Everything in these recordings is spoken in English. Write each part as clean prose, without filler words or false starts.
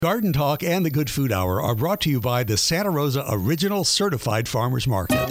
Garden Talk and the Good Food Hour are brought to you by the Santa Rosa Original Certified Farmers Market.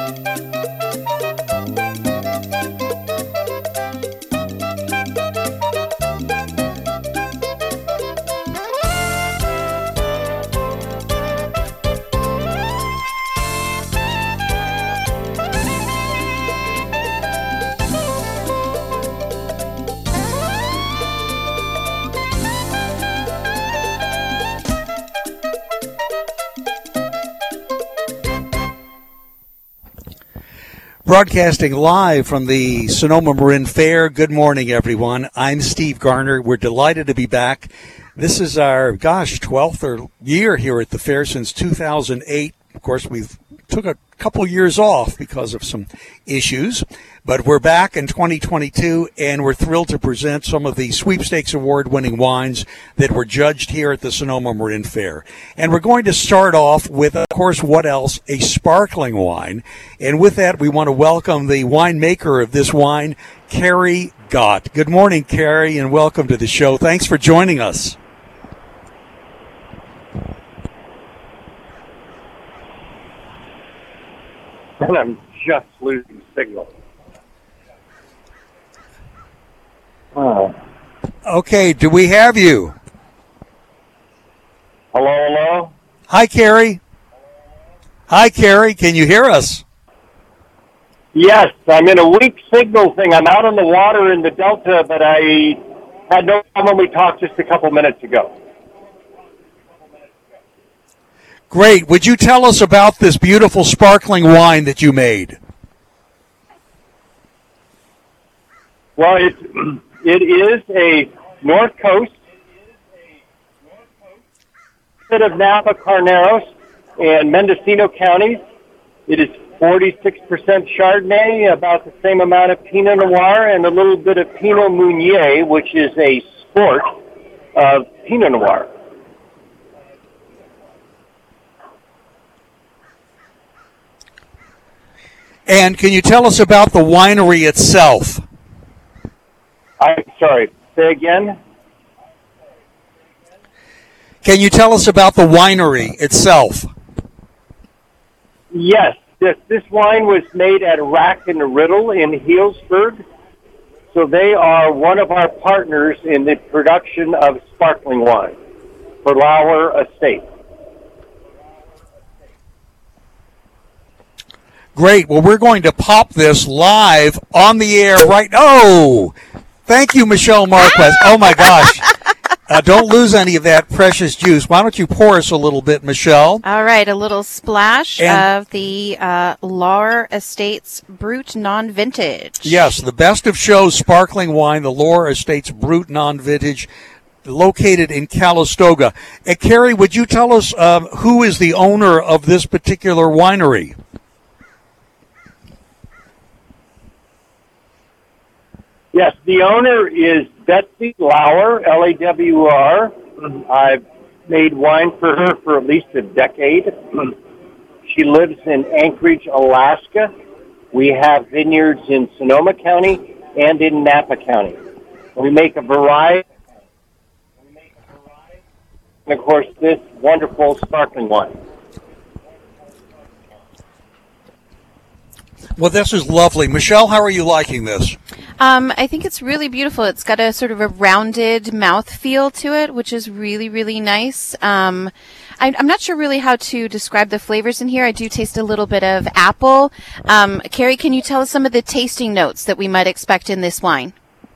Broadcasting live from the Sonoma Marin Fair. Good morning, everyone. I'm Steve Garner. We're delighted to be back. This is our, 12th year here at the fair since 2008. Of course, we've took a couple years off because of some issues, but we're back in 2022, and we're thrilled to present some of the Sweepstakes Award-winning wines that were judged here at the Sonoma Marin Fair. And we're going to start off with, of course, what else? A sparkling wine. And with that, we want to welcome the winemaker of this wine, Carrie Gott. Good morning, Carrie, and welcome to the show. Thanks for joining us. And I'm just losing signal. Okay, do we have you? Hello? Hi, Carrie. Hi, Carrie. Can you hear us? Yes, I'm in a weak signal thing. I'm out on the water in the Delta, but I had no problem when we talked just a couple minutes ago. Great. Would you tell us about this beautiful sparkling wine that you made? Well, it is a North Coast, bit of Napa, Carneros, and Mendocino counties. It is 46% Chardonnay, about the same amount of Pinot Noir, and a little bit of Pinot Meunier, which is a sport of Pinot Noir. And can you tell us about the winery itself? I'm sorry, say again? Can you tell us about the winery itself? Yes, this wine was made at Rack and Riddle in Healdsburg. So they are one of our partners in the production of sparkling wine for Lauer Estate. Great. Well, we're going to pop this live on the air right now. Oh, thank you, Michelle Marquez. Oh, my gosh. Don't lose any of that precious juice. Why don't you pour us a little bit, Michelle? All right, a little splash of the Lauer Estates Brut Non-Vintage. Yes, the best of shows sparkling wine, the Lauer Estates Brut Non-Vintage, located in Calistoga. Carrie, would you tell us who is the owner of this particular winery? Yes, the owner is Betsy Lauer, L-A-W-R. I've made wine for her for at least a decade. She lives in Anchorage, Alaska. We have vineyards in Sonoma County and in Napa County. We make a variety. And, of course, this wonderful sparkling wine. Well, this is lovely. Michelle, how are you liking this? I think it's really beautiful. It's got a sort of a rounded mouth feel to it, which is really, really nice. I'm not sure really how to describe the flavors in here. I do taste a little bit of apple. Carrie, can you tell us some of the tasting notes that we might expect in this wine?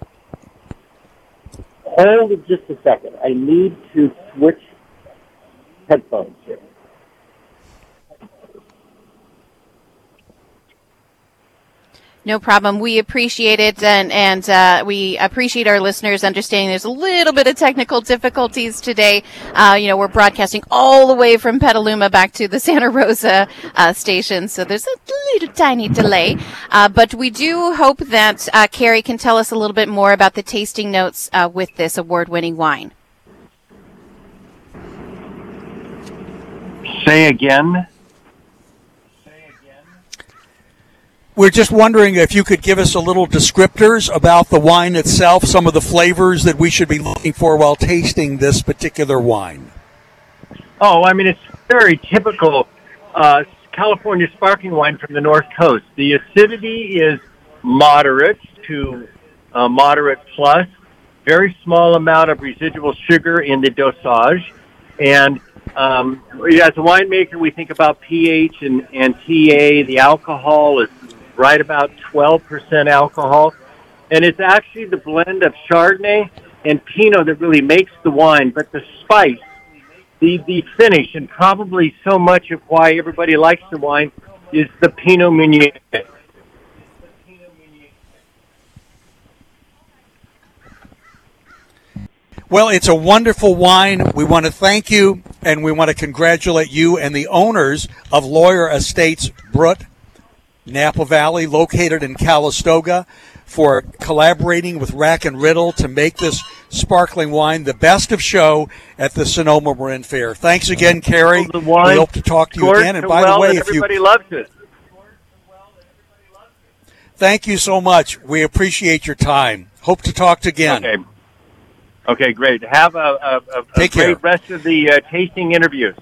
Hold just a second. I need to switch headphones here. No problem. We appreciate it, and we appreciate our listeners understanding there's a little bit of technical difficulties today. We're broadcasting all the way from Petaluma back to the Santa Rosa station, so there's a little tiny delay. But we do hope that Carrie can tell us a little bit more about the tasting notes with this award-winning wine. Say again. We're just wondering if you could give us a little descriptors about the wine itself, some of the flavors that we should be looking for while tasting this particular wine. Oh, I mean, it's very typical California sparkling wine from the North Coast. The acidity is moderate to moderate plus, very small amount of residual sugar in the dosage. And as a winemaker, we think about pH and TA. The alcohol is right about 12% alcohol. And it's actually the blend of Chardonnay and Pinot that really makes the wine. But the spice, the finish, and probably so much of why everybody likes the wine is the Pinot Meunier. Well, it's a wonderful wine. We want to thank you, and we want to congratulate you and the owners of Lawyer Estates Brut, Napa Valley, located in Calistoga, for collaborating with Rack and Riddle to make this sparkling wine the best of show at the Sonoma Marin Fair. Thanks again, Carrie. We hope to talk to you again. And by the way, if everybody loves it. Thank you so much. We appreciate your time. Hope to talk again. Okay, great. Have a great rest of the tasting interviews.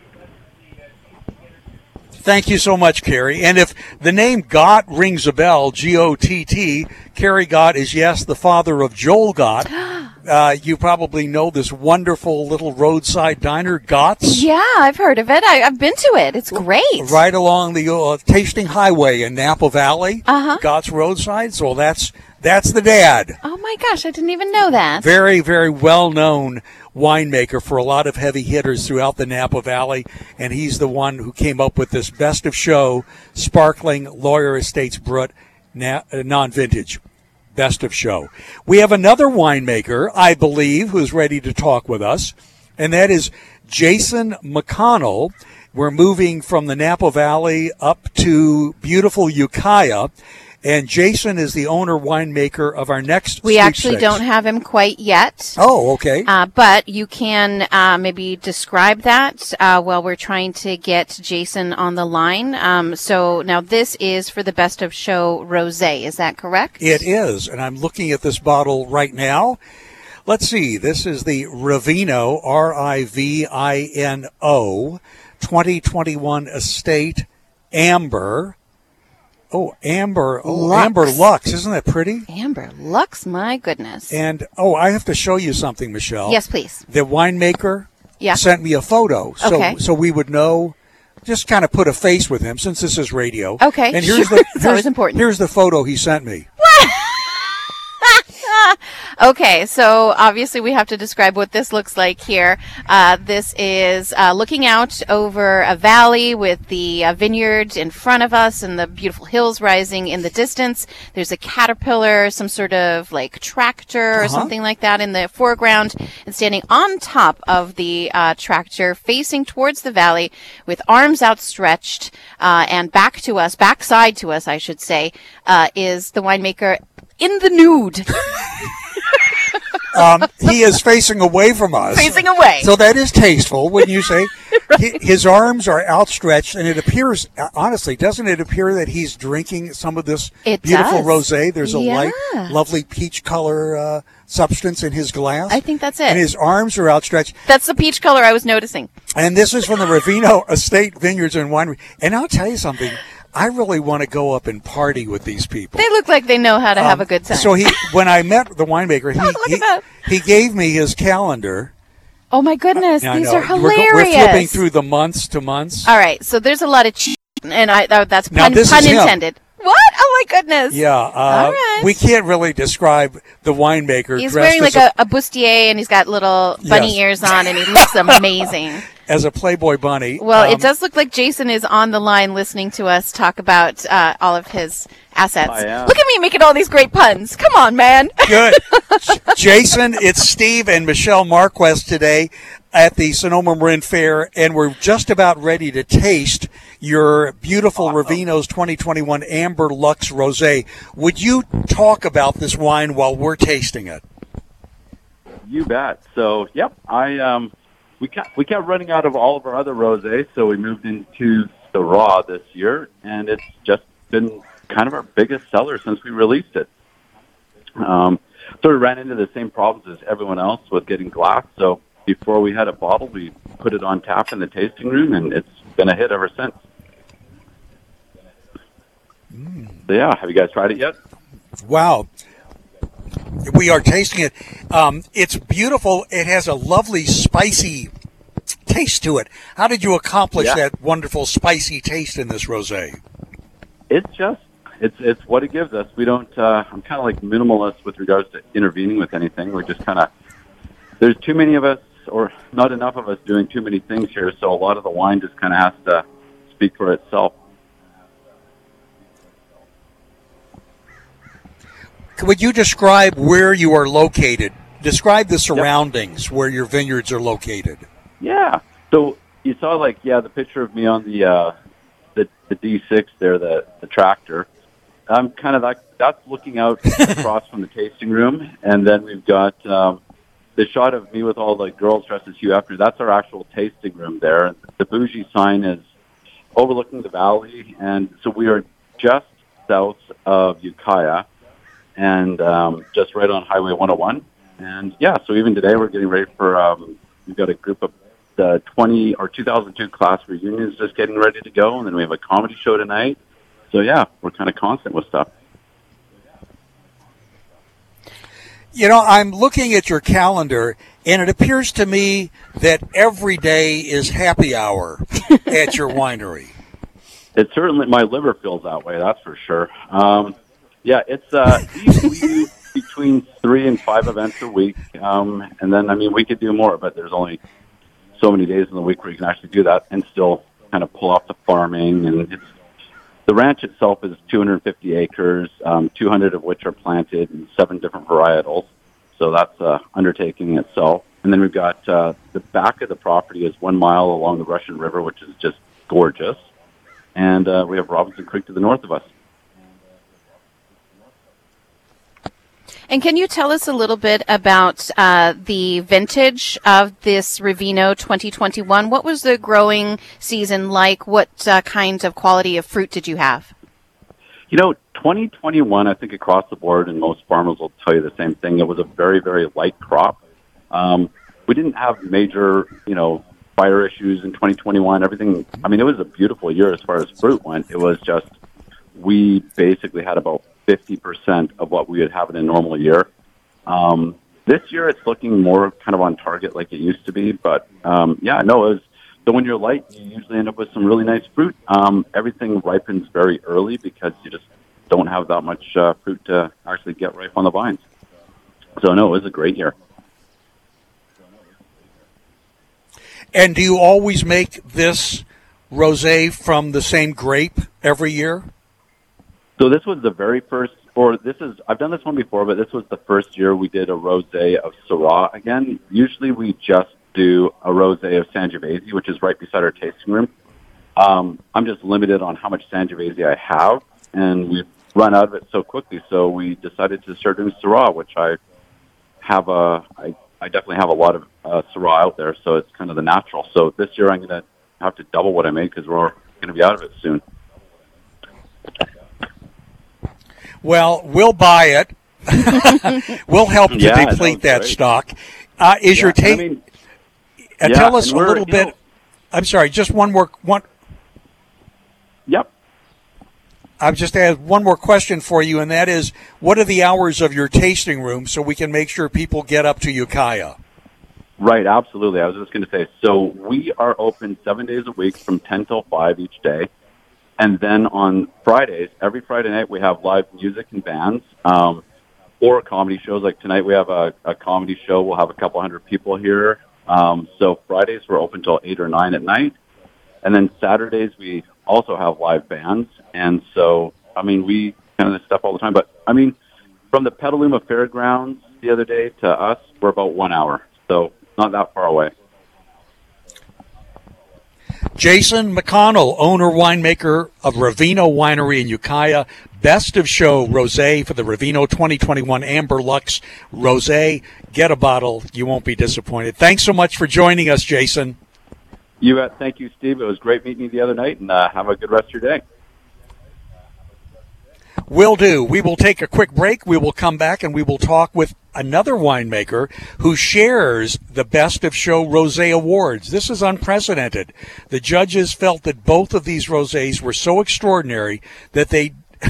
Thank you so much, Carrie. And if the name Gott rings a bell, G-O-T-T, Carrie Gott is, yes, the father of Joel Gott. You probably know this wonderful little roadside diner, Gott's. Yeah, I've heard of it. I've been to it. It's great. Right along the Tasting Highway in Napa Valley, Gott's Roadside. So that's the dad. Oh, my gosh. I didn't even know that. Very, very well-known winemaker for a lot of heavy hitters throughout the Napa Valley, and he's the one who came up with this best of show sparkling Lawyer Estates Brut non-vintage best of show. We have another winemaker, I believe, who's ready to talk with us, and that is Jason McConnell. We're moving from the Napa Valley up to beautiful Ukiah. And Jason is the owner winemaker of our next We actually don't have him quite yet. Oh, okay. But you can maybe describe that while we're trying to get Jason on the line. So now this is for the Best of Show Rosé. Is that correct? It is. And I'm looking at this bottle right now. Let's see. This is the Rivino, R-I-V-I-N-O, 2021 Estate Amber. Oh, Amber. Oh, Lux. Amber Lux. Isn't that pretty? Amber Lux, my goodness. And, I have to show you something, Michelle. Yes, please. The winemaker sent me a photo. So we would know, just kind of put a face with him since this is radio. Okay, and here's it's always important. Here's the photo he sent me. Okay, so obviously we have to describe what this looks like here. This is looking out over a valley with the vineyards in front of us and the beautiful hills rising in the distance. There's a caterpillar, some sort of like tractor or something like that in the foreground, and standing on top of the tractor facing towards the valley with arms outstretched and backside to us, I should say, is the winemaker in the nude. He is facing away from us. Facing away. So that is tasteful, wouldn't you say? Right. His arms are outstretched, and it appears, honestly, doesn't it appear that he's drinking some of this beautiful rosé? There's a light, lovely peach color substance in his glass. I think that's it. And his arms are outstretched. That's the peach color I was noticing. And this is from the Rivino Estate Vineyards and Winery. And I'll tell you something. I really want to go up and party with these people. They look like they know how to have a good time. So when I met the winemaker, he gave me his calendar. Oh my goodness, these are hilarious. We're flipping through the months to months. All right, so there's a lot of and that's pun intended. What? Oh my goodness. Yeah. All right. We can't really describe the winemaker. He's wearing like a bustier, and he's got little bunny ears on, and he looks amazing. As a Playboy bunny. Well, it does look like Jason is on the line listening to us talk about all of his assets. Look at me making all these great puns. Come on, man. Good. Jason, it's Steve and Michelle Marquez today at the Sonoma Marin Fair, and we're just about ready to taste your beautiful Rivino's 2021 Amber Lux Rosé. Would you talk about this wine while we're tasting it? You bet. So, we kept running out of all of our other rosés, so we moved into the raw this year, and it's just been kind of our biggest seller since we released it. So we ran into the same problems as everyone else with getting glass, so before we had it bottled, we put it on tap in the tasting room, and it's been a hit ever since. So, yeah, have you guys tried it yet? Wow. We are tasting it. It's beautiful. It has a lovely, spicy taste to it. How did you accomplish that wonderful, spicy taste in this rosé? It's what it gives us. We don't, I'm kind of like minimalist with regards to intervening with anything. We're just kind of, there's too many of us, or not enough of us doing too many things here, so a lot of the wine just kind of has to speak for itself. Would you describe where you are located? Describe the surroundings where your vineyards are located. Yeah. So you saw, the picture of me on the D6 there, the tractor. I'm kind of that's looking out across from the tasting room, and then we've got the shot of me with all the girls dressed as Hugh Hefner. That's our actual tasting room there. The bougie sign is overlooking the valley, and so we are just south of Ukiah, and just right on Highway 101. And so even today we're getting ready for, we've got a group of the 2002 class reunions just getting ready to go, and then we have a comedy show tonight. So we're kind of constant with stuff. I'm looking at your calendar, and it appears to me that every day is happy hour at your winery. It certainly, my liver feels that way, that's for sure. It's we do between 3 and 5 events a week, and then we could do more, but there's only so many days in the week where you can actually do that and still kind of pull off the farming. And the ranch itself is 250 acres, 200 of which are planted in 7 different varietals. So that's an undertaking itself. And then we've got the back of the property is 1 mile along the Russian River, which is just gorgeous. And we have Robinson Creek to the north of us. And can you tell us a little bit about the vintage of this Ravino 2021? What was the growing season like? What kinds of quality of fruit did you have? 2021, I think across the board, and most farmers will tell you the same thing, it was a very, very light crop. We didn't have major, fire issues in 2021. Everything, it was a beautiful year as far as fruit went. It was just, we basically had about 50% of what we would have in a normal year. This year it's looking more kind of on target like it used to be, but so when you're light, you usually end up with some really nice fruit. Everything ripens very early because you just don't have that much fruit to actually get ripe on the vines. So no, it was a great year. And do you always make this rosé from the same grape every year? So this was the very first, I've done this one before, but this was the first year we did a rosé of Syrah again. Usually we just do a rosé of Sangiovese, which is right beside our tasting room. I'm just limited on how much Sangiovese I have, and we've run out of it so quickly, so we decided to start doing Syrah, which I definitely have a lot of Syrah out there, so it's kind of the natural. So this year I'm going to have to double what I make because we're going to be out of it soon. Well, we'll buy it. We'll help to deplete that stock. Is your take? Tell us a little bit. I'm sorry, just one more. Yep. I've just had one more question for you, and that is, what are the hours of your tasting room so we can make sure people get up to Ukiah? Right, absolutely. I was just going to say, so we are open 7 days a week from 10 till 5 each day. And then on Fridays, every Friday night, we have live music and bands or comedy shows. Like tonight, we have a comedy show. We'll have a couple hundred people here. So Fridays, we're open till 8 or 9 at night. And then Saturdays, we also have live bands. And so, we kind of stuff all the time. But, from the Petaluma Fairgrounds the other day to us, we're about 1 hour. So not that far away. Jason McConnell, owner, winemaker of Ravino Winery in Ukiah. Best of show rosé for the Ravino 2021 Amber Lux Rosé. Get a bottle. You won't be disappointed. Thanks so much for joining us, Jason. You bet. Thank you, Steve. It was great meeting you the other night, and have a good rest of your day. Will do. We will take a quick break. We will come back, and we will talk with another winemaker who shares the Best of Show Rosé Awards. This is unprecedented. The judges felt that both of these rosés were so extraordinary that they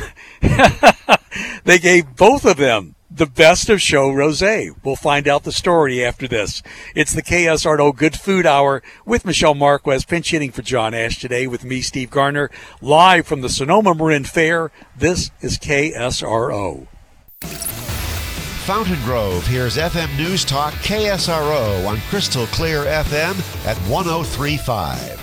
they gave both of them the Best of Show Rosé. We'll find out the story after this. It's the KSRO Good Food Hour with Michelle Marquez, pinch hitting for John Ash today with me, Steve Garner, live from the Sonoma Marin Fair. This is KSRO. Fountain Grove hears FM News Talk KSRO on Crystal Clear FM at 103.5.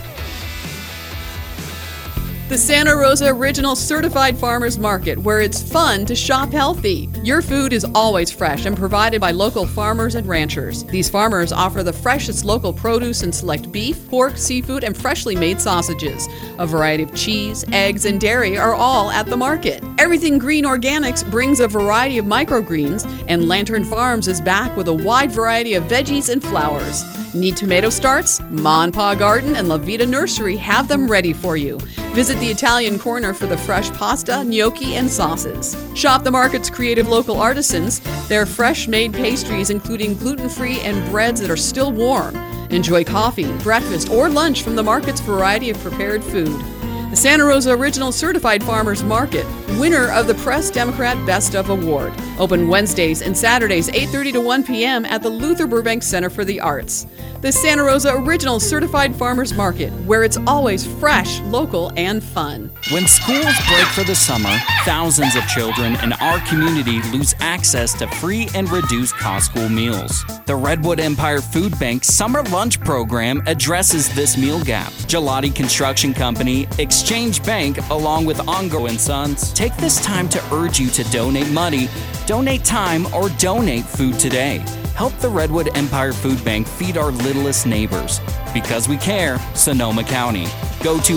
The Santa Rosa Original Certified Farmers Market, where it's fun to shop healthy. Your food is always fresh and provided by local farmers and ranchers. These farmers offer the freshest local produce and select beef, pork, seafood, and freshly made sausages. A variety of cheese, eggs, and dairy are all at the market. Everything Green Organics brings a variety of microgreens, and Lantern Farms is back with a wide variety of veggies and flowers. Need tomato starts? Ma and Pa Garden and La Vida Nursery have them ready for you. Visit the Italian Corner for the fresh pasta, gnocchi, and sauces. Shop the market's creative local artisans, their fresh-made pastries including gluten-free and breads that are still warm. Enjoy coffee, breakfast, or lunch from the market's variety of prepared food. The Santa Rosa Original Certified Farmers Market, winner of the Press Democrat Best of Award. Open Wednesdays and Saturdays 8:30 to 1 p.m. at the Luther Burbank Center for the Arts. The Santa Rosa Original Certified Farmers Market, where it's always fresh, local, and fun. When schools break for the summer, thousands of children in our community lose access to free and reduced cost school meals. The Redwood Empire Food Bank Summer Lunch Program addresses this meal gap. Gelati Construction Company, Exchange Bank, along with Ongo & Sons, take this time to urge you to donate money, donate time, or donate food today. Help the Redwood Empire Food Bank feed our littlest neighbors. Because we care, Sonoma County. Go to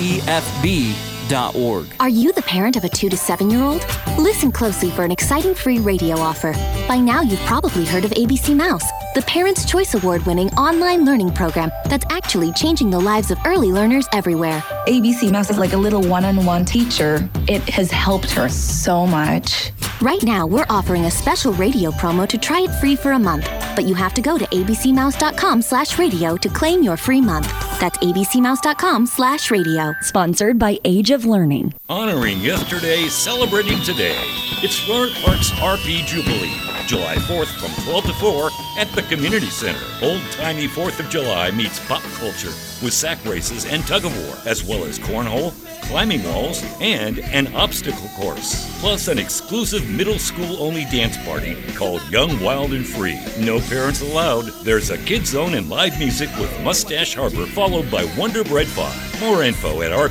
refb.org. Are you the parent of a 2 to 7-year-old? Listen closely for an exciting free radio offer. By now, you've probably heard of ABC Mouse, the Parents' Choice Award-winning online learning program that's actually changing the lives of early learners everywhere. ABC Mouse is like a little one-on-one teacher. It has helped her so much. Right now, we're offering a special radio promo to try it free for a month, but you have to go to abcmouse.com/radio to claim your free month. That's abcmouse.com/radio. Sponsored by Age of Learning. Honoring yesterday, celebrating today. It's Roaring Park's RP Jubilee, July 4th from 12 to 4 at the Community Center. Old-timey 4th of July meets pop culture with sack races and tug-of-war, as well as cornhole, climbing walls, and an obstacle course. Plus an exclusive middle school-only dance party called Young, Wild, and Free. No parents allowed. There's a kid zone and live music with Mustache Harbor, followed by Wonder Bread 5. More info at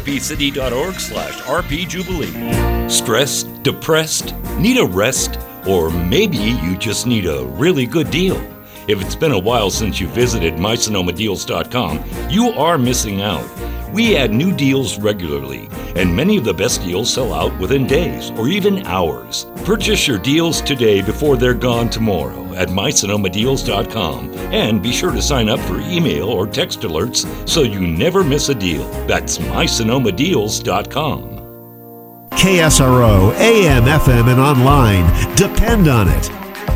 rpcity.org/rpjubilee. Stressed, depressed, need a rest, or maybe you just need a really good deal. If it's been a while since you visited mysonomadeals.com, you are missing out. We add new deals regularly, and many of the best deals sell out within days or even hours. Purchase your deals today before they're gone tomorrow at mysonomadeals.com, and be sure to sign up for email or text alerts so you never miss a deal. That's mysonomadeals.com. KSRO, AM, FM, and online. Depend on it.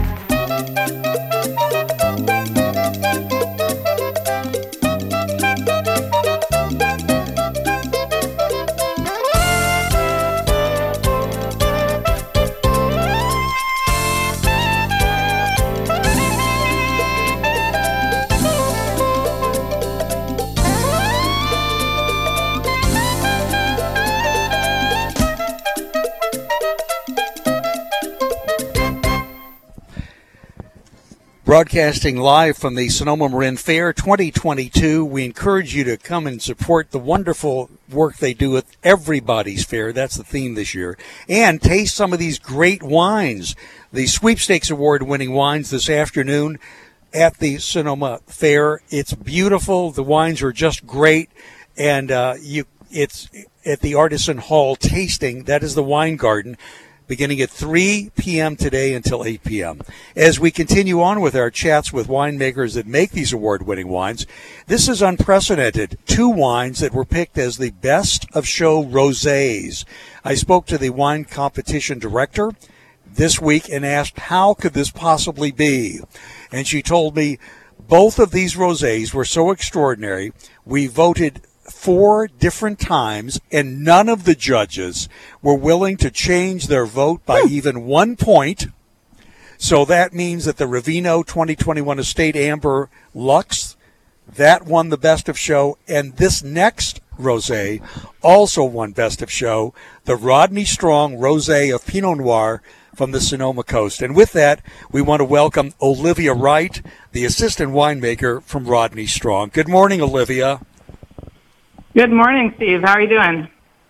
Broadcasting live from the Sonoma Marin Fair 2022. We encourage you to come and support the wonderful work they do with Everybody's Fair. That's the theme this year. And taste some of these great wines. The Sweepstakes Award-winning wines this afternoon at the Sonoma Fair. It's beautiful. The wines are just great. And it's at the Artisan Hall tasting. That is the Wine Garden, beginning at 3 p.m. today until 8 p.m. As we continue on with our chats with winemakers that make these award-winning wines, this is unprecedented. 2 wines that were picked as the best of show rosés. I spoke to the wine competition director, this week and asked, how could this possibly be? And she told me both of these rosés were so extraordinary. We voted 4 different times, and none of the judges were willing to change their vote by even 1 point. So that means that the Ravino 2021 Estate Amber Lux, that won the Best of Show, and this next rosé also won Best of Show, the Rodney Strong Rosé of Pinot Noir from the Sonoma Coast. And with that, we want to welcome Olivia Wright, the assistant winemaker from Rodney Strong. Good morning, Olivia. Good morning, Steve. How are you doing?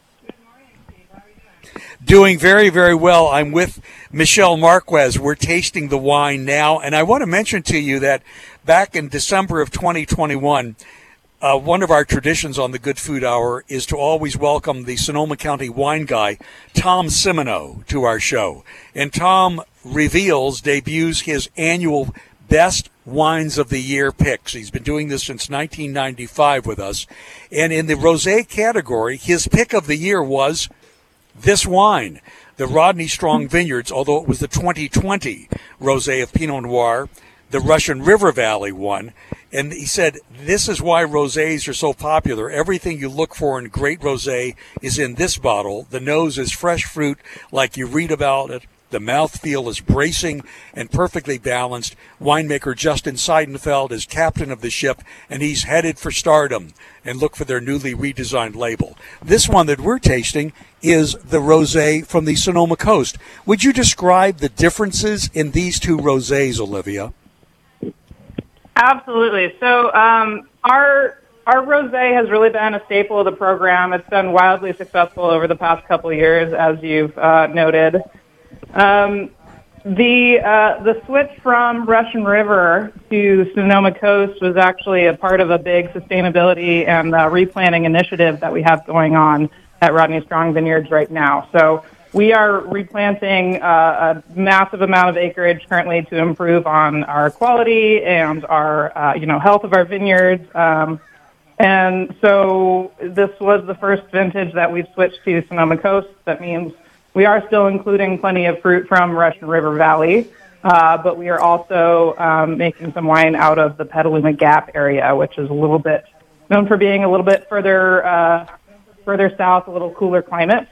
Doing very, very well. I'm with Michelle Marquez. We're tasting the wine now, and I want to mention to you that back in December of 2021, one of our traditions on the Good Food Hour is to always welcome the Sonoma County wine guy, Tom Simino, to our show. And Tom debuts his annual Best Wines of the Year picks. He's been doing this since 1995 with us. And in the rosé category, his pick of the year was this wine, the Rodney Strong Vineyards, although it was the 2020 rosé of Pinot Noir, the Russian River Valley one. And he said, this is why rosés are so popular. Everything you look for in great rosé is in this bottle. The nose is fresh fruit like you read about it. The mouthfeel is bracing and perfectly balanced. Winemaker Justin Seidenfeld is captain of the ship, and he's headed for stardom. And look for their newly redesigned label. This one that we're tasting is the rosé from the Sonoma Coast. Would you describe the differences in these two rosés, Olivia? Absolutely. So our rosé has really been a staple of the program. It's been wildly successful over the past couple of years, as you've noted. The switch from Russian River to Sonoma Coast was actually a part of a big sustainability and replanting initiative that we have going on at Rodney Strong Vineyards right now. So we are replanting a massive amount of acreage currently to improve on our quality and our health of our vineyards. And so this was the first vintage that we've switched to Sonoma Coast. That means we are still including plenty of fruit from Russian River Valley, but we are also making some wine out of the Petaluma Gap area, which is a little bit known for being a little bit further south, a little cooler climate.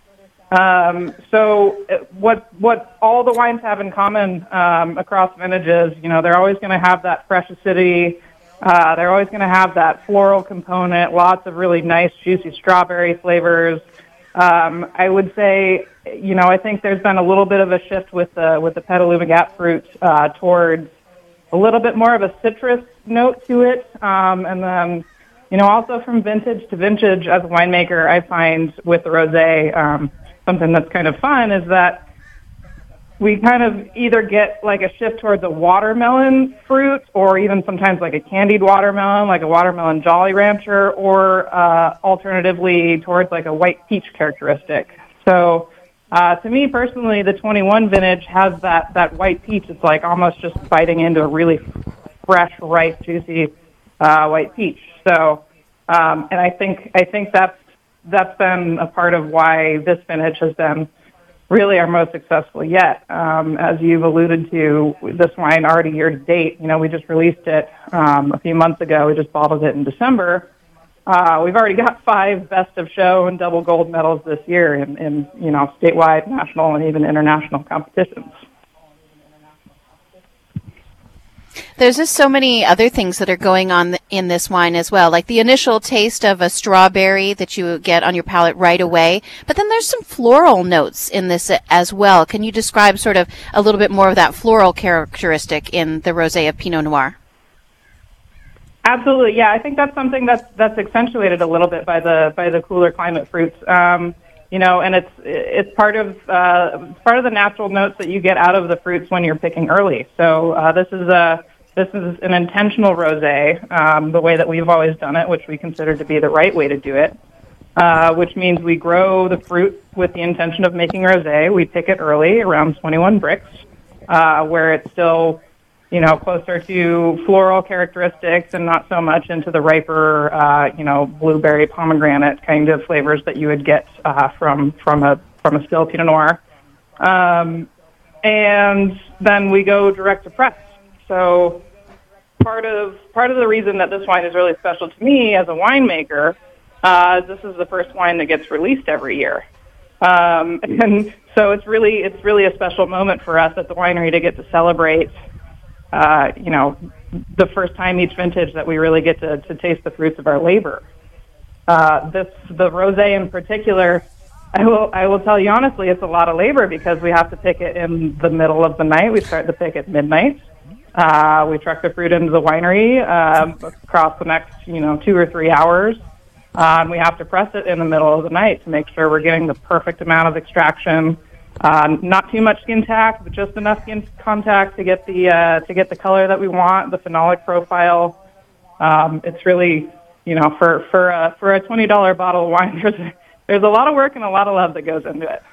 So what all the wines have in common across vintages, they're always going to have that fresh acidity. They're always going to have that floral component, lots of really nice, juicy strawberry flavors. I would say, I think there's been a little bit of a shift with the Petaluma Gap fruit towards a little bit more of a citrus note to it. And then, also from vintage to vintage as a winemaker, I find with the rosé, something that's kind of fun is that we kind of either get like a shift towards a watermelon fruit or even sometimes like a candied watermelon, like a watermelon Jolly Rancher, or alternatively towards like a white peach characteristic. So to me personally, the 21 vintage has that white peach. It's like almost just biting into a really fresh, ripe, juicy white peach. So, and I think that's been a part of why this vintage has been really our most successful yet. As you've alluded to, this wine already year to date, we just released it a few months ago. We just bottled it in December. We've already got 5 Best of Show and double gold medals this year in statewide, national, and even international competitions. There's just so many other things that are going on in this wine as well, like the initial taste of a strawberry that you get on your palate right away. But then there's some floral notes in this as well. Can you describe sort of a little bit more of that floral characteristic in the rosé of Pinot Noir? Absolutely, yeah. I think that's something that's accentuated a little bit by the cooler climate fruits. And it's part of the natural notes that you get out of the fruits when you're picking early. So this is an intentional rosé, the way that we've always done it, which we consider to be the right way to do it. Which means we grow the fruit with the intention of making rosé. We pick it early, around 21 Brix, where it's still, closer to floral characteristics and not so much into the riper, blueberry, pomegranate kind of flavors that you would get from a still Pinot Noir. and then we go direct to press. So part of the reason that this wine is really special to me as a winemaker, this is the first wine that gets released every year. And so it's really a special moment for us at the winery to get to celebrate, the first time each vintage that we really get to taste the fruits of our labor. The rosé in particular, I will tell you honestly, it's a lot of labor because we have to pick it in the middle of the night. We start the pick at midnight. We truck the fruit into the winery across the next 2 or 3 hours. And we have to press it in the middle of the night to make sure we're getting the perfect amount of extraction. Not too much skin tact, but just enough skin contact to get the color that we want, the phenolic profile. It's really, for a $20 bottle of wine, there's a lot of work and a lot of love that goes into it.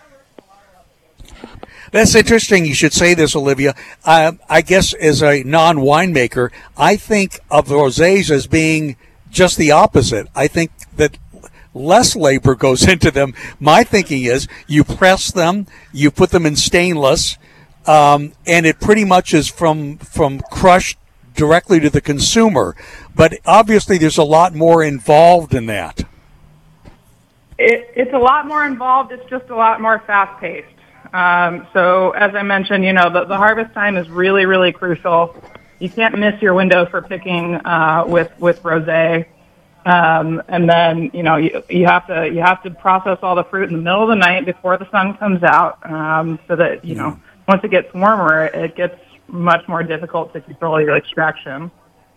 That's interesting. You should say this, Olivia. I guess as a non-winemaker, I think of rosés as being just the opposite. I think that less labor goes into them. My thinking is you press them, you put them in stainless, and it pretty much is from crushed directly to the consumer. But obviously there's a lot more involved in that. It's a lot more involved. It's just a lot more fast-paced. So as I mentioned, the harvest time is really, really crucial. You can't miss your window for picking with rosé. And then, you have to process all the fruit in the middle of the night before the sun comes out, so that, once it gets warmer, it gets much more difficult to control your extraction.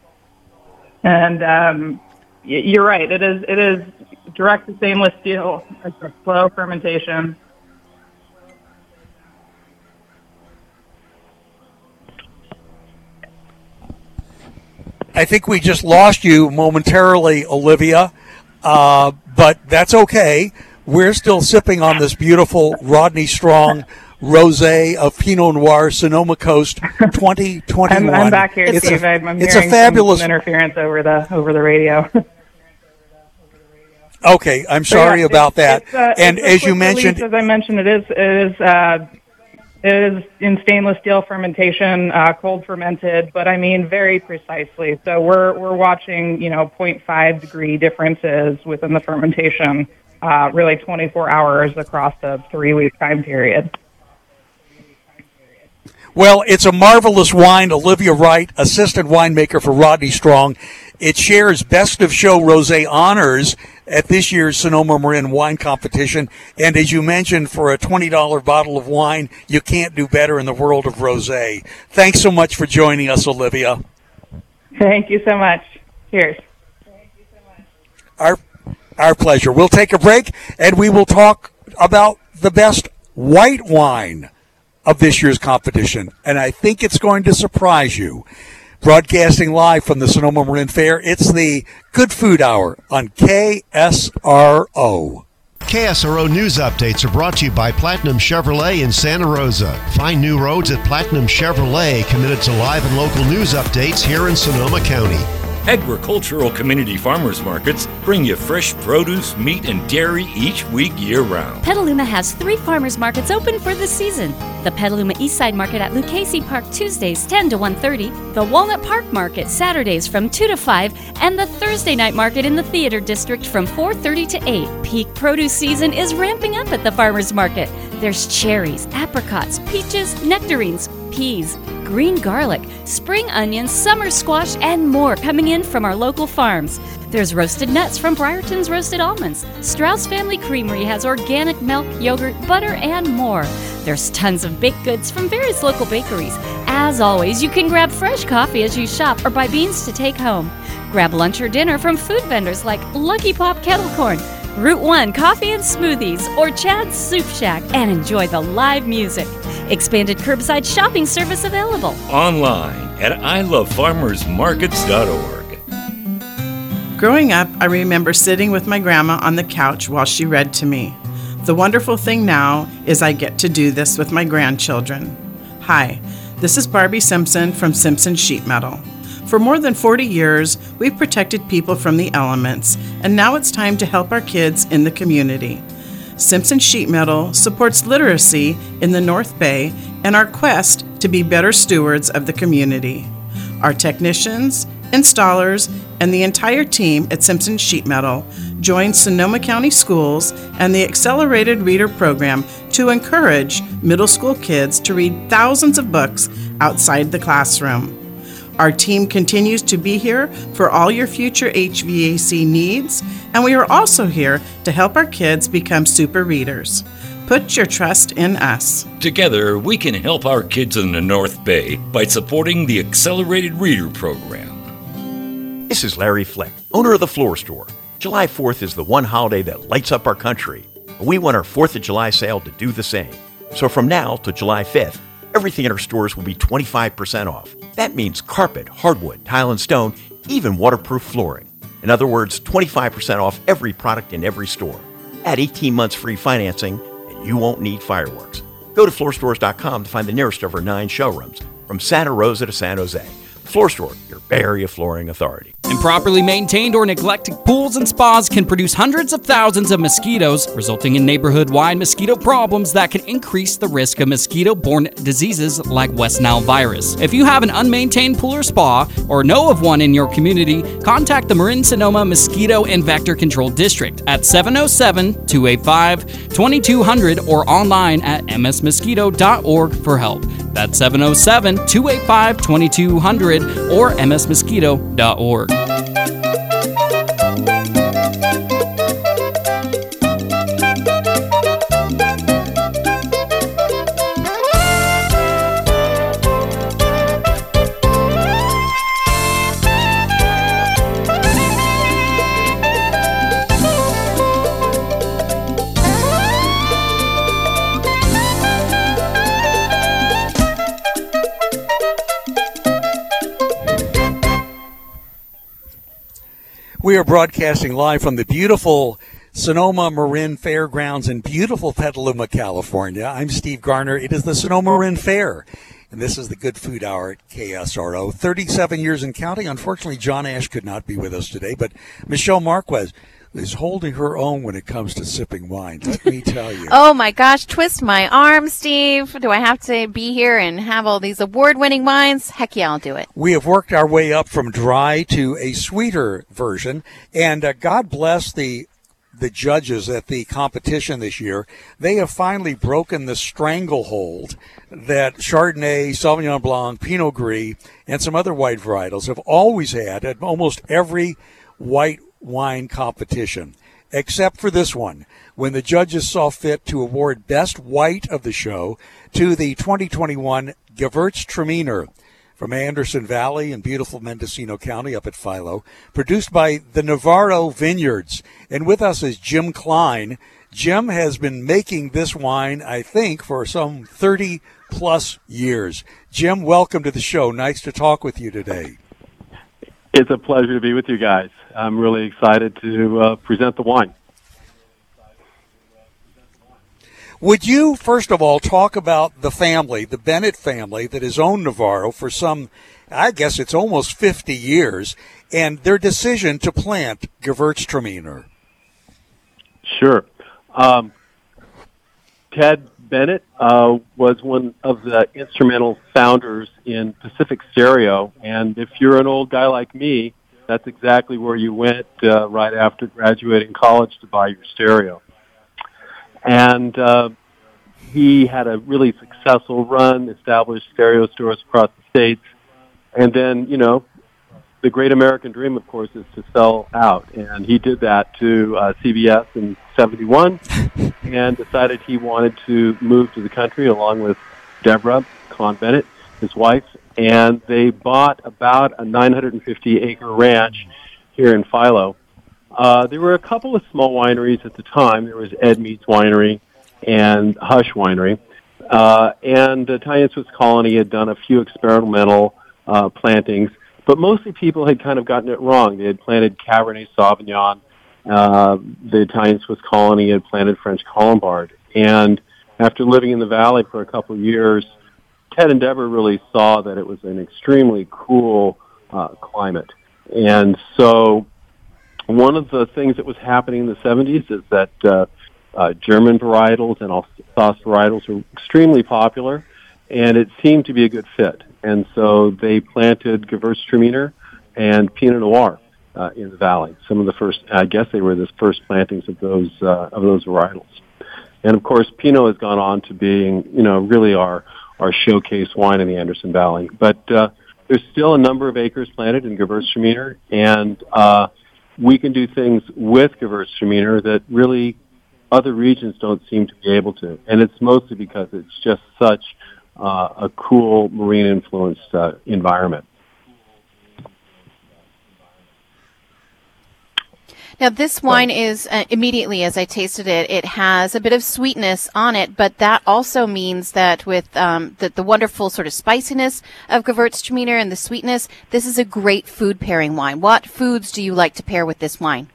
And, you're right. It is direct to stainless steel. It's a slow fermentation. I think we just lost you momentarily, Olivia, but that's okay. We're still sipping on this beautiful Rodney Strong Rosé of Pinot Noir, Sonoma Coast, 2021. I'm back here, Steve. I'm hearing some interference over the radio. Okay, I'm sorry about that. And as you mentioned, release, as I mentioned, it is in stainless steel fermentation, cold fermented, but I mean very precisely. So we're watching 0.5 degree differences within the fermentation, really 24 hours across a 3-week time period. Well, it's a marvelous wine. Olivia Wright, assistant winemaker for Rodney Strong. It shares Best of Show Rosé honors at this year's Sonoma Marin Wine Competition. And as you mentioned, for a $20 bottle of wine, you can't do better in the world of rosé. Thanks so much for joining us, Olivia. Thank you so much. Cheers. Our pleasure. We'll take a break, and we will talk about the best white wine of this year's competition. And I think it's going to surprise you. Broadcasting live from the Sonoma Marin Fair, it's the Good Food Hour on KSRO. KSRO News Updates are brought to you by Platinum Chevrolet in Santa Rosa. Find new roads at Platinum Chevrolet, committed to live and local news updates here in Sonoma County. Agricultural community farmers markets bring you fresh produce, meat, and dairy each week year-round. Petaluma has 3 farmers markets open for the season. The Petaluma Eastside Market at Lucchese Park Tuesdays 10 to 1:30, the Walnut Park Market Saturdays from 2 to 5, and the Thursday night market in the Theater District from 4:30 to 8. Peak produce season is ramping up at the farmers market. There's cherries, apricots, peaches, nectarines, peas, green garlic, spring onions, summer squash, and more coming in from our local farms. There's roasted nuts from Briarton's Roasted Almonds. Strauss Family Creamery has organic milk, yogurt, butter, and more. There's tons of baked goods from various local bakeries. As always, you can grab fresh coffee as you shop or buy beans to take home. Grab lunch or dinner from food vendors like Lucky Pop Kettle Corn, Route 1 Coffee and Smoothies, or Chad's Soup Shack, and enjoy the live music. Expanded curbside shopping service available. Online at ilovefarmersmarkets.org. Growing up, I remember sitting with my grandma on the couch while she read to me. The wonderful thing now is I get to do this with my grandchildren. Hi, this is Barbie Simpson from Simpson Sheet Metal. For more than 40 years, we've protected people from the elements, and now it's time to help our kids in the community. Simpson Sheet Metal supports literacy in the North Bay and our quest to be better stewards of the community. Our technicians, installers, and the entire team at Simpson Sheet Metal join Sonoma County Schools and the Accelerated Reader Program to encourage middle school kids to read thousands of books outside the classroom. Our team continues to be here for all your future HVAC needs, and we are also here to help our kids become super readers. Put your trust in us. Together, we can help our kids in the North Bay by supporting the Accelerated Reader Program. This is Larry Flick, owner of the Floor Store. July 4th is the one holiday that lights up our country. We want our 4th of July sale to do the same. So from now to July 5th, everything in our stores will be 25% off. That means carpet, hardwood, tile and stone, even waterproof flooring. In other words, 25% off every product in every store. Add 18 months free financing, and you won't need fireworks. Go to floorstores.com to find the nearest of our 9 showrooms, from Santa Rosa to San Jose. Floor Store, your Bay Area flooring authority. Improperly maintained or neglected pools and spas can produce hundreds of thousands of mosquitoes, resulting in neighborhood-wide mosquito problems that can increase the risk of mosquito-borne diseases like West Nile virus. If you have an unmaintained pool or spa, or know of one in your community, contact the Marin Sonoma Mosquito and Vector Control District at 707-285-2200 or online at msmosquito.org for help. That's 707-285-2200 or msmosquito.org. We are broadcasting live from the beautiful Sonoma Marin Fairgrounds in beautiful Petaluma, California. I'm Steve Garner. It is the Sonoma Marin Fair, and this is the Good Food Hour at KSRO. 37 years and counting. Unfortunately, John Ash could not be with us today, but Michelle Marquez is holding her own when it comes to sipping wine. Let me tell you. Oh, my gosh. Twist my arm, Steve. Do I have to be here and have all these award-winning wines? Heck yeah, I'll do it. We have worked our way up from dry to a sweeter version, and God bless the judges at the competition this year. They have finally broken the stranglehold that Chardonnay, Sauvignon Blanc, Pinot Gris, and some other white varietals have always had at almost every white wine competition, except for this one, when the judges saw fit to award Best White of the show to the 2021 Gewürztraminer from Anderson Valley in beautiful Mendocino County up at Philo, produced by the Navarro Vineyards. And with us is Jim Klein. Jim has been making this wine, I think, for some 30-plus years. Jim, welcome to the show. Nice to talk with you today. It's a pleasure to be with you guys. I'm really excited to present the wine. Would you, first of all, talk about the family, the Bennett family that has owned Navarro for some, I guess it's almost 50 years, and their decision to plant Gewürztraminer? Sure. Ted Bennett was one of the instrumental founders in Pacific Stereo, and if you're an old guy like me, that's exactly where you went right after graduating college to buy your stereo. And he had a really successful run, established stereo stores across the states, and then, you know, the great American dream, of course, is to sell out, and he did that to CBS in 71 and decided he wanted to move to the country along with Deborah Kahn Bennett, his wife, and they bought about a 950-acre ranch here in Philo. There were a couple of small wineries at the time. There was Ed Mead's Winery and Hush Winery. And the Italian Swiss Colony had done a few experimental plantings, but mostly people had kind of gotten it wrong. They had planted Cabernet Sauvignon. The Italian Swiss Colony had planted French Colombard. And after living in the valley for a couple of years, Ted and Deborah really saw that it was an extremely cool climate. And so one of the things that was happening in the 70s is that German varietals and Alsace varietals were extremely popular, and it seemed to be a good fit. And so they planted Gewürztraminer and Pinot Noir in the valley. Some of the first, I guess they were the first plantings of those varietals. And of course, Pinot has gone on to being, really our showcase wine in the Anderson Valley. But there's still a number of acres planted in Gewürztraminer, and we can do things with Gewürztraminer that really other regions don't seem to be able to. And it's mostly because it's just such a cool marine-influenced environment. Now, this wine is, immediately as I tasted it, it has a bit of sweetness on it, but that also means that with the wonderful sort of spiciness of Gewürztraminer and the sweetness, this is a great food pairing wine. What foods do you like to pair with this wine?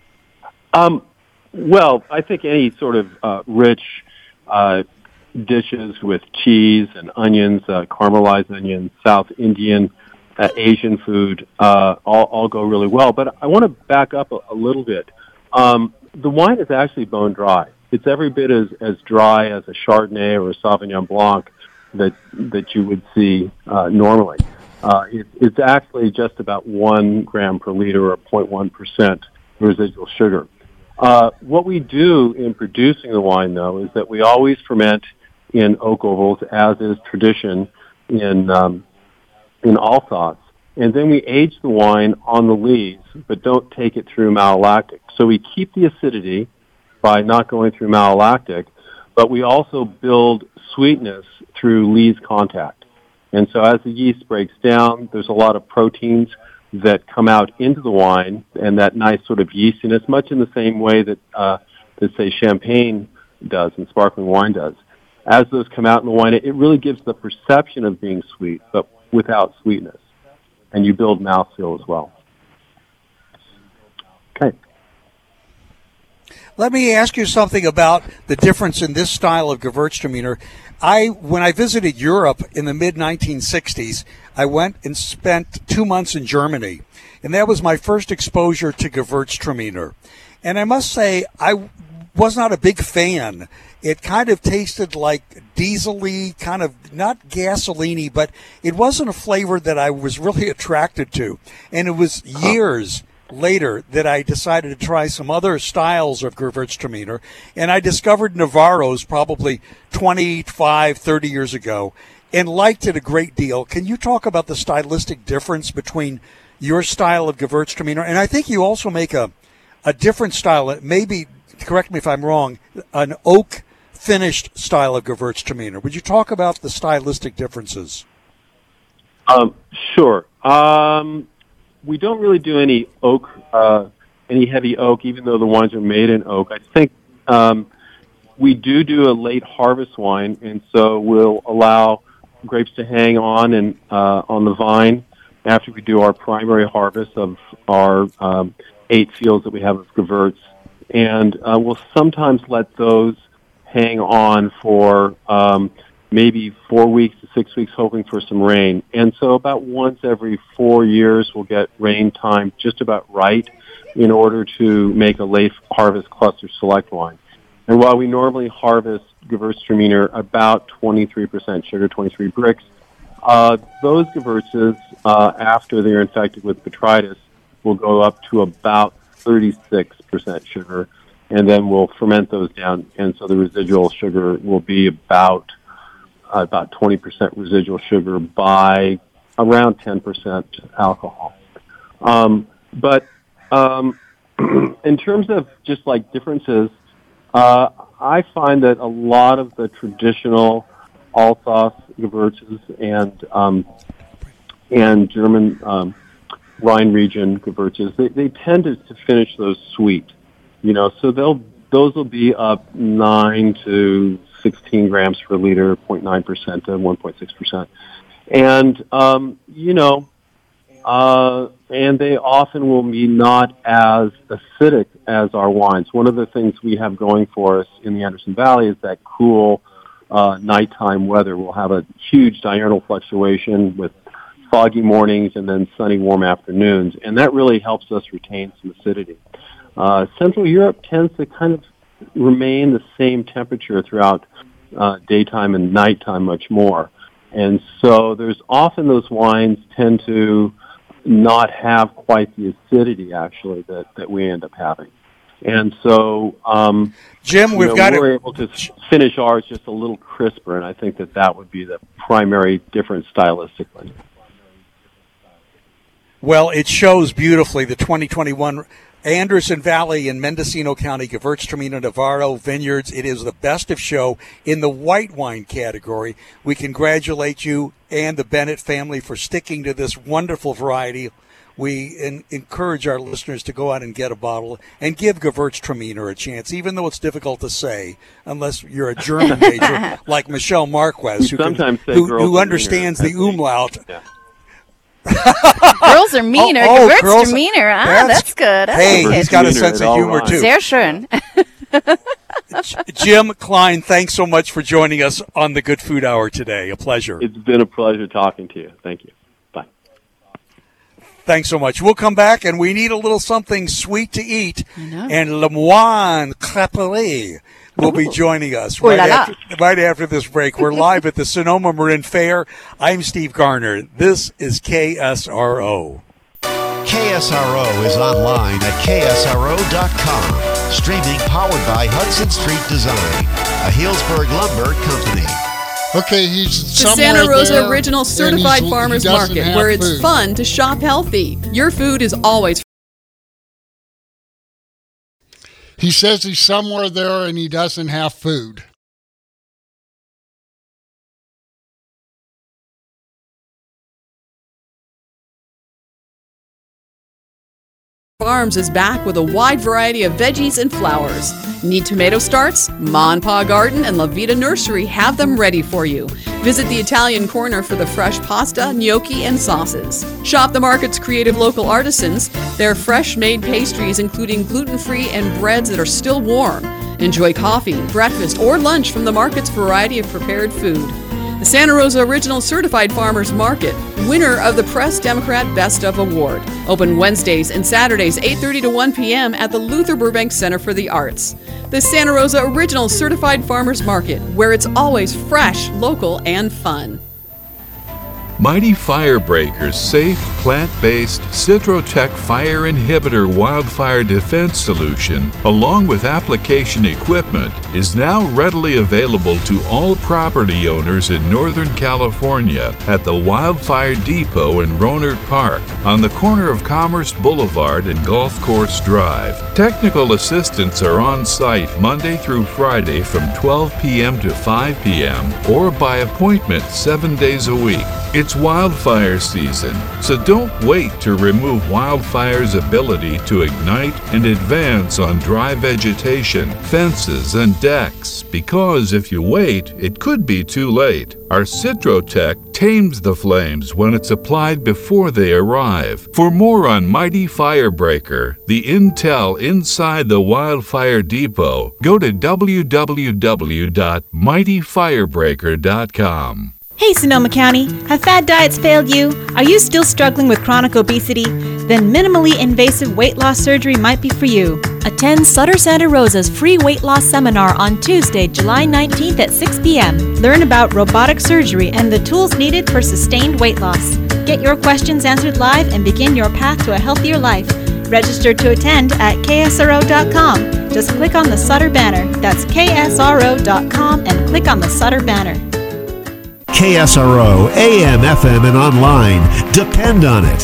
Well, I think any sort of rich dishes with cheese and onions, caramelized onions, South Indian, Asian food, all go really well. But I want to back up a little bit. The wine is actually bone dry. It's every bit as dry as a Chardonnay or a Sauvignon Blanc that you would see normally. It's actually just about 1 gram per liter or 0.1% residual sugar. What we do in producing the wine, though, is that we always ferment in oak ovals, as is tradition in Alsace, and then we age the wine on the lees, but don't take it through malolactic. So we keep the acidity by not going through malolactic, but we also build sweetness through lees contact. And so as the yeast breaks down, there's a lot of proteins that come out into the wine, and that nice sort of yeastiness, much in the same way that say, champagne does and sparkling wine does. As those come out in the wine, it really gives the perception of being sweet, but without sweetness. And you build mouthfeel as well. Okay. Let me ask you something about the difference in this style of Gewürztraminer. When I visited Europe in the mid-1960s, I went and spent 2 months in Germany, and that was my first exposure to Gewürztraminer. And I must say, I was not a big fan. It kind of tasted like diesel-y, kind of not gasoline-y, but it wasn't a flavor that I was really attracted to. And it was years later that I decided to try some other styles of Gewürztraminer, and I discovered Navarro's probably 25, 30 years ago and liked it a great deal. Can you talk about the stylistic difference between your style of Gewürztraminer? And I think you also make a different style, maybe, correct me if I'm wrong, an oak finished style of Gewürztraminer. Would you talk about the stylistic differences? Sure. We don't really do any oak, any heavy oak, even though the wines are made in oak. I think we do a late harvest wine, and so we'll allow grapes to hang on and on the vine after we do our primary harvest of our 8 fields that we have of Gewürz. And we'll sometimes let those hang on for maybe 4 weeks to 6 weeks, hoping for some rain. And so about once every 4 years, we'll get rain time just about right in order to make a late harvest cluster select wine. And while we normally harvest Gewürztraminer about 23% sugar, 23 bricks, those Gewürzes, after they're infected with botrytis, will go up to about 36% sugar, and then we'll ferment those down, and so the residual sugar will be about 20% residual sugar by around 10% alcohol. But in terms of just like differences, I find that a lot of the traditional Alsace Gewürzes and German Rhine region Gewürzes, they tend to finish those sweet, so those will be up 9 to 16 grams per liter, 0.9% to 1.6%. And, and they often will be not as acidic as our wines. One of the things we have going for us in the Anderson Valley is that cool nighttime weather. We'll have a huge diurnal fluctuation with foggy mornings and then sunny, warm afternoons, and that really helps us retain some acidity. Central Europe tends to kind of remain the same temperature throughout daytime and nighttime much more. And so there's often those wines tend to not have quite the acidity, actually, that we end up having. And so, Jim, we're able to finish ours just a little crisper, and I think that would be the primary difference stylistically. Well, it shows beautifully the 2021 Anderson Valley in Mendocino County, Gewürztraminer Navarro Vineyards. It is the best of show in the white wine category. We congratulate you and the Bennett family for sticking to this wonderful variety. We encourage our listeners to go out and get a bottle and give Gewürztraminer a chance, even though it's difficult to say, unless you're a German major like Michelle Marquez, who understands the umlaut. Yeah. Girls are meaner. Gewürztraminer. That's good. Hey, he's got a sense of humor, too. Sehr schön. Jim Klein, thanks so much for joining us on the Good Food Hour today. A pleasure. It's been a pleasure talking to you. Thank you. Bye. Thanks so much. We'll come back, and we need a little something sweet to eat. And Le Moine Claperie will be joining us right after this break. We're live at the Sonoma Marin Fair. I'm Steve Garner. This is KSRO. KSRO is online at KSRO.com. Streaming powered by Hudson Street Design, a Healdsburg lumber company. Okay, he's the Santa Rosa Original Certified Farmers Market, where it's fun to shop healthy. Your food is always. He says he's somewhere there and he doesn't have food. Farms is back with a wide variety of veggies and flowers. Need tomato starts? Ma and Pa Garden and La Vita Nursery have them ready for you. Visit the Italian Corner for the fresh pasta, gnocchi, and sauces. Shop the market's creative local artisans. Their fresh-made pastries, including gluten-free and breads that are still warm. Enjoy coffee, breakfast, or lunch from the market's variety of prepared food. The Santa Rosa Original Certified Farmers Market, winner of the Press Democrat Best of Award. Open Wednesdays and Saturdays, 8:30 to 1 p.m. at the Luther Burbank Center for the Arts. The Santa Rosa Original Certified Farmers Market, where it's always fresh, local, and fun. Mighty Firebreaker's safe, plant-based Citrotech fire inhibitor wildfire defense solution, along with application equipment, is now readily available to all property owners in Northern California at the Wildfire Depot in Rohnert Park on the corner of Commerce Boulevard and Golf Course Drive. Technical assistants are on site Monday through Friday from 12 p.m. to 5 p.m. or by appointment 7 days a week. It's wildfire season, so don't wait to remove wildfire's ability to ignite and advance on dry vegetation, fences, and decks, because if you wait, it could be too late. Our Citrotech tames the flames when it's applied before they arrive. For more on Mighty Firebreaker, the intel inside the Wildfire Depot, go to www.mightyfirebreaker.com. Hey Sonoma County, have fad diets failed you? Are you still struggling with chronic obesity? Then minimally invasive weight loss surgery might be for you. Attend Sutter Santa Rosa's free weight loss seminar on Tuesday, July 19th at 6 p.m. Learn about robotic surgery and the tools needed for sustained weight loss. Get your questions answered live and begin your path to a healthier life. Register to attend at ksro.com. Just click on the Sutter banner. That's ksro.com and click on the Sutter banner. KSRO, AM, FM, and online. Depend on it.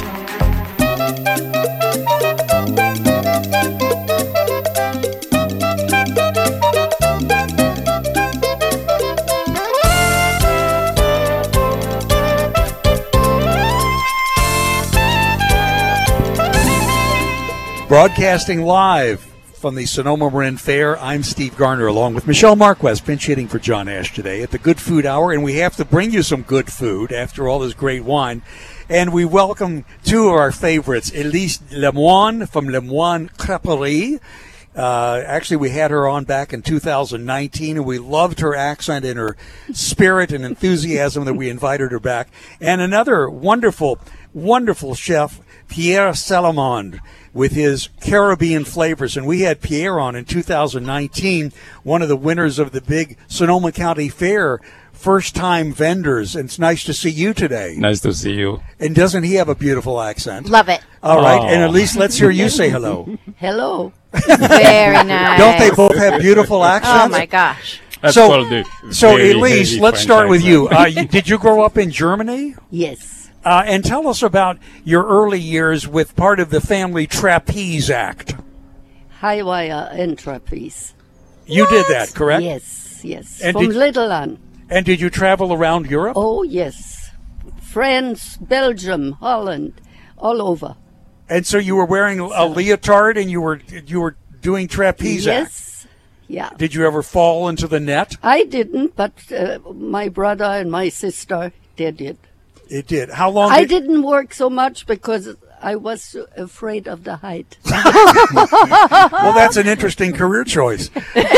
Broadcasting live from the Sonoma Marin Fair, I'm Steve Garner, along with Michelle Marquez, pinch hitting for John Ash today at the Good Food Hour, and we have to bring you some good food after all this great wine. And we welcome two of our favorites, Elise Le Moine from Le Moine Claperie. Actually, we had her on back in 2019, and we loved her accent and her spirit and enthusiasm that we invited her back. And another wonderful, wonderful chef, Pierre Salamand, with his Caribbean flavors. And we had Pierre on in 2019, one of the winners of the big Sonoma County Fair, first-time vendors. And it's nice to see you today. Nice to see you. And doesn't he have a beautiful accent? Love it. All right, and at least let's hear you say hello. Hello. Very nice. Don't they both have beautiful accents? Oh, my gosh. That's So, called the very, Elise, very let's French start with accent. you. Did you grow up in Germany? Yes. And tell us about your early years with part of the family trapeze act. High wire and trapeze. You did that, correct? Yes, yes. And From did- little on. And did you travel around Europe? Oh, yes. France, Belgium, Holland, all over. And so you were wearing a leotard and you were doing trapeze act. Yes. Yeah. Did you ever fall into the net? I didn't, but my brother and my sister, they did. It did. How long? I didn't work so much because I was afraid of the height. Well, that's an interesting career choice.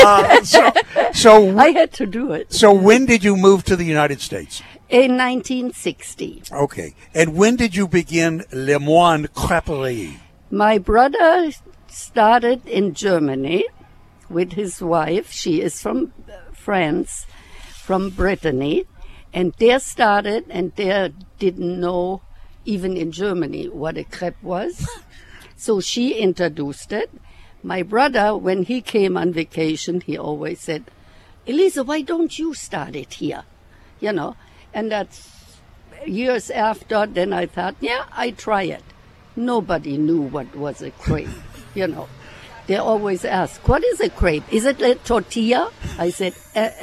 So I had to do it. So when did you move to the United States? In 1960. Okay. And when did you begin Le Moine Crêperie? My brother started in Germany with his wife. She is from France, from Brittany. And they started, and they didn't know, even in Germany, what a crepe was. So she introduced it. My brother, when he came on vacation, he always said, Elisa, why don't you start it here? You know, and that's years after, then I thought, yeah, I try it. Nobody knew what was a crepe, you know. They always ask, what is a crepe? Is it a tortilla? I said,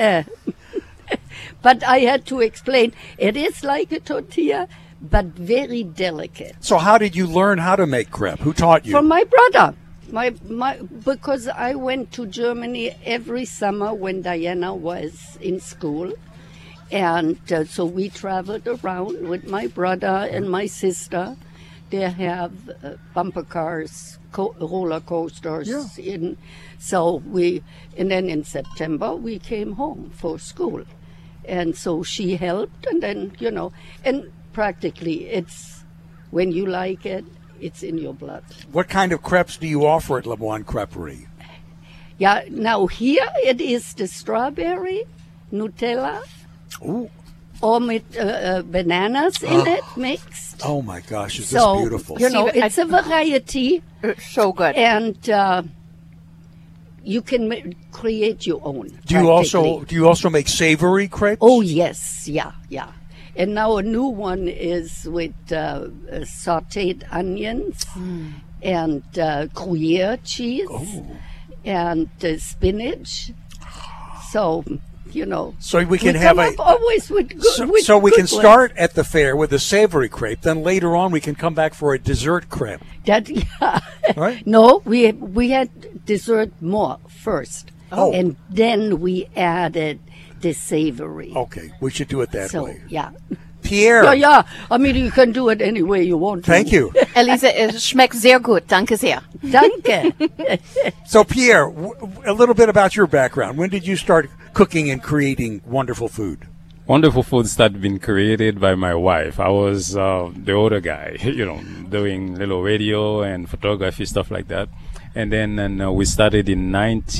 But I had to explain, it is like a tortilla, but very delicate. So how did you learn how to make crepe? Who taught you? From my brother. Because I went to Germany every summer when Diana was in school. And so we traveled around with my brother and my sister. They have bumper cars, roller coasters. Yeah. And then in September we came home for school. And so she helped, and then, you know, and practically it's, when you like it, it's in your blood. What kind of crepes do you offer at Le Moine Crêperie? Yeah, now here it is the strawberry, Nutella, Ooh. or with bananas in it mixed. Oh my gosh, is this So, beautiful? you know, it's a variety. It's so good. And you can create your own. Do you also make savory crepes? Oh yes, yeah. And now a new one is with sautéed onions and Gruyere cheese and spinach. So, you know, So we can come have up always with good. So we good can ones. start at the fair with a savory crepe. Then later on, we can come back for a dessert crepe. Right? No, we had dessert more first, Oh. and then we added the savory. Okay, we should do it that So way. yeah. Pierre. Yeah. I mean, you can do it any way you want to. Thank you. Elisa, es schmeckt sehr gut. Danke sehr. Danke. So Pierre, a little bit about your background. When did you start cooking and creating wonderful food? Wonderful food started being created by my wife. I was the older guy, you know, doing little radio and photography, stuff like that. And then we started in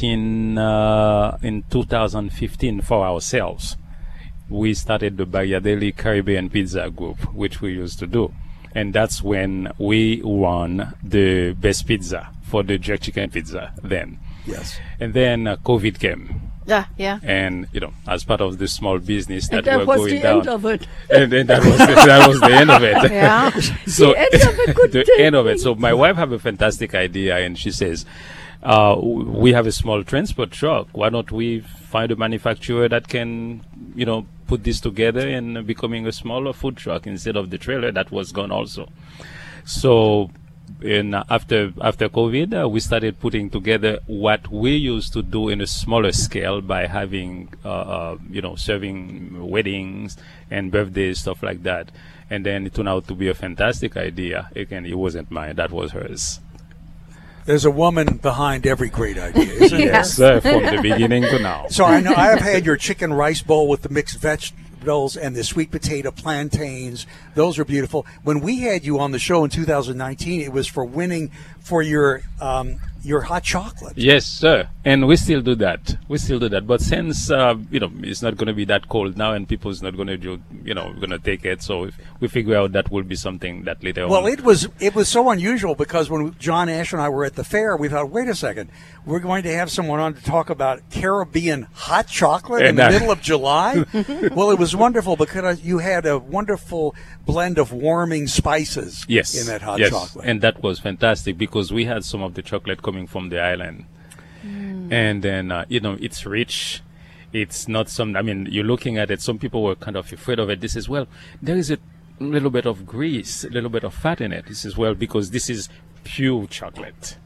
2015 for ourselves. We started the Bagliadelli Caribbean Pizza Group, which we used to do. And that's when we won the best pizza for the jerk chicken pizza then. Yes. And then COVID came. Yeah. And, you know, as part of the small business And that that we're was going the down. end of it. And then that was the end of it. Yeah. So The end of a good the end of it. So my wife have a fantastic idea, and she says, we have a small transport truck. Why don't we find a manufacturer that can, you know, put this together and becoming a smaller food truck instead of the trailer that was gone also. So after COVID, we started putting together what we used to do in a smaller scale by having, you know, serving weddings and birthdays, stuff like that. And then it turned out to be a fantastic idea. Again, it wasn't mine, that was hers. There's a woman behind every great idea, isn't there? Yes, sir, from the beginning to now. So I know I have had your chicken rice bowl with the mixed vegetables and the sweet potato plantains. Those are beautiful. When we had you on the show in 2019, it was for winning for your hot chocolate. Yes, sir. And we still do that. But since, it's not going to be that cold now and people's not going to going to take it. So if we figure out that will be something that later on. Well, it was so unusual because when John Ash and I were at the fair, we thought, wait a second, we're going to have someone on to talk about Caribbean hot chocolate in the middle of July? Well, it was wonderful because you had a wonderful blend of warming spices in that hot chocolate. And that was fantastic because we had some of the chocolate coming from the island. And then, it's rich. It's not you're looking at it, some people were kind of afraid of it. This is, well, there is a little bit of grease, a little bit of fat in it. This is, well, because this is pure chocolate.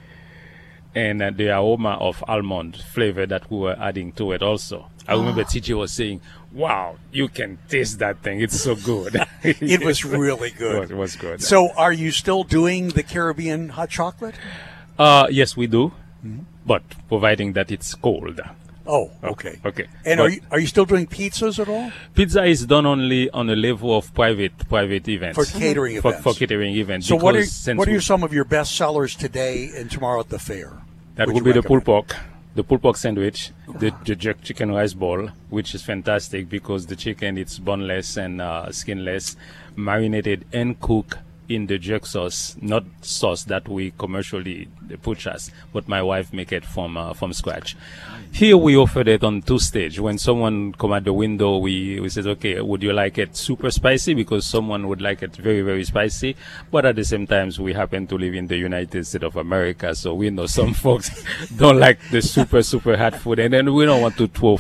And the aroma of almond flavor that we were adding to it also. I remember TJ was saying, wow, you can taste that thing. It's so good. It was really good. It was good. So are you still doing the Caribbean hot chocolate? Yes, we do. But providing that it's cold. Oh, okay. Okay. And are you still doing pizzas at all? Pizza is done only on a level of private events. For catering events. For catering events. So what are some of your best sellers today and tomorrow at the fair? That would be the pulled pork. The pulled pork sandwich, the jerk chicken rice bowl, which is fantastic because the chicken, it's boneless and skinless, marinated and cooked in the jerk sauce, not sauce that we commercially purchase, but my wife make it from scratch. Here we offered it on 2 stages. When someone come at the window, we said, okay, would you like it super spicy? Because someone would like it very, very spicy. But at the same time, we happen to live in the United States of America, so we know some folks don't like the super, super hot food. And then we don't want to throw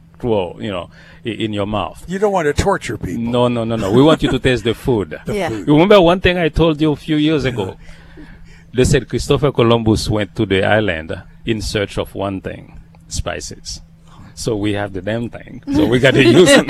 in your mouth. You don't want to torture people. No. We want you to taste the food. Food. You remember one thing I told you a few years ago? They said Christopher Columbus went to the island in search of one thing, spices. So we have the damn thing. So we got to use them.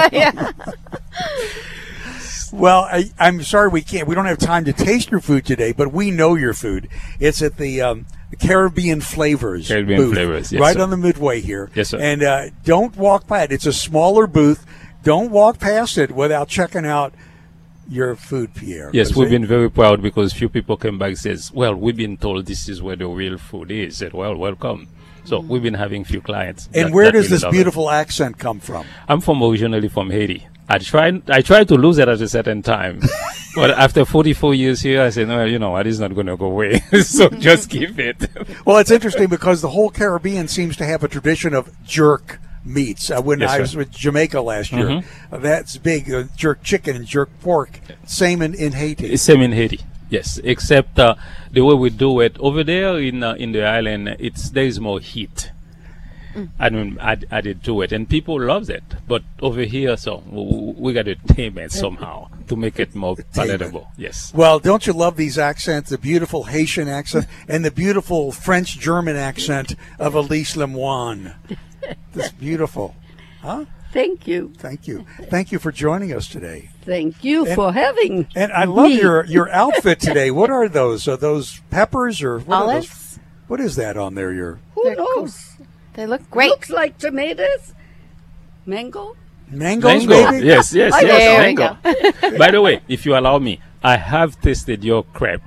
Well, I'm sorry we don't have time to taste your food today, but we know your food. It's at the Caribbean Flavors booth, Flavors, yes, right sir. on the Midway here. Yes, sir. And don't walk by it. It's a smaller booth. Don't walk past it without checking out your food, Pierre. Yes, we've been very proud because few people came back and says, well, we've been told this is where the real food is. I said, well, welcome. So we've been having few clients. And where does this beautiful accent come from? I'm originally from Haiti. I tried to lose it at a certain time. But after 44 years here, I said, no, you know what, it's not going to go away. So just keep it. Well, it's interesting because the whole Caribbean seems to have a tradition of jerk meats. When I was with Jamaica last year, that's big. Jerk chicken and jerk pork. Same in Haiti. Same in Haiti. Yes, except the way we do it over there in the island, there is more heat. I mean, added to it, and people love it. But over here, so we got to tame it somehow to make it more palatable. Yes. Well, don't you love these accents? The beautiful Haitian accent and the beautiful French-German accent of Elise Lemoine. That's beautiful, huh? Thank you. Thank you. Thank you for joining us today. Thank you for having And I love me. your outfit today. What are those? Are those peppers or what Olives? Are those? What is that on there? Who knows? They look great. Looks like tomatoes. Mango? Mangoes, Mango. maybe? Yes, There mango. we By the way, if you allow me, I have tasted your crepe.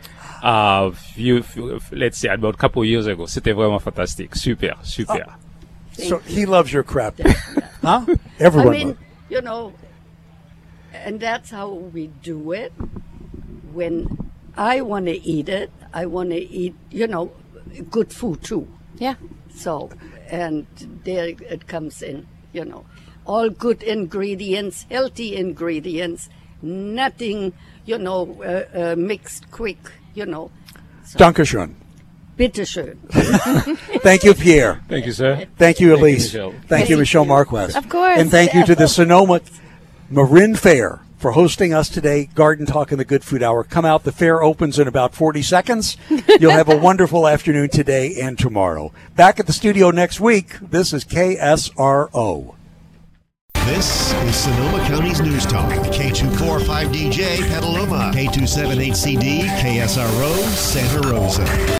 Let's say about a couple of years ago. C'était vraiment fantastique. Super. So he loves your crap. Huh? Everyone I mean, loves. you know, and that's how we do it. When I want to eat it, I want to eat, good food too. Yeah. So, and there it comes in, all good ingredients, healthy ingredients, nothing, mixed quick, So, Dankeschön. bitteschön. Thank you, Pierre. Thank you, sir. Thank you, Elise. Thank you, Michelle Marquez. Of course. And thank you to the Sonoma Marin Fair for hosting us today. Garden Talk in the Good Food Hour. Come out. The fair opens in about 40 seconds. You'll have a wonderful afternoon today and tomorrow. Back at the studio next week. This is KSRO. This is Sonoma County's News Talk. K245DJ Petaluma, K278CD KSRO Santa Rosa.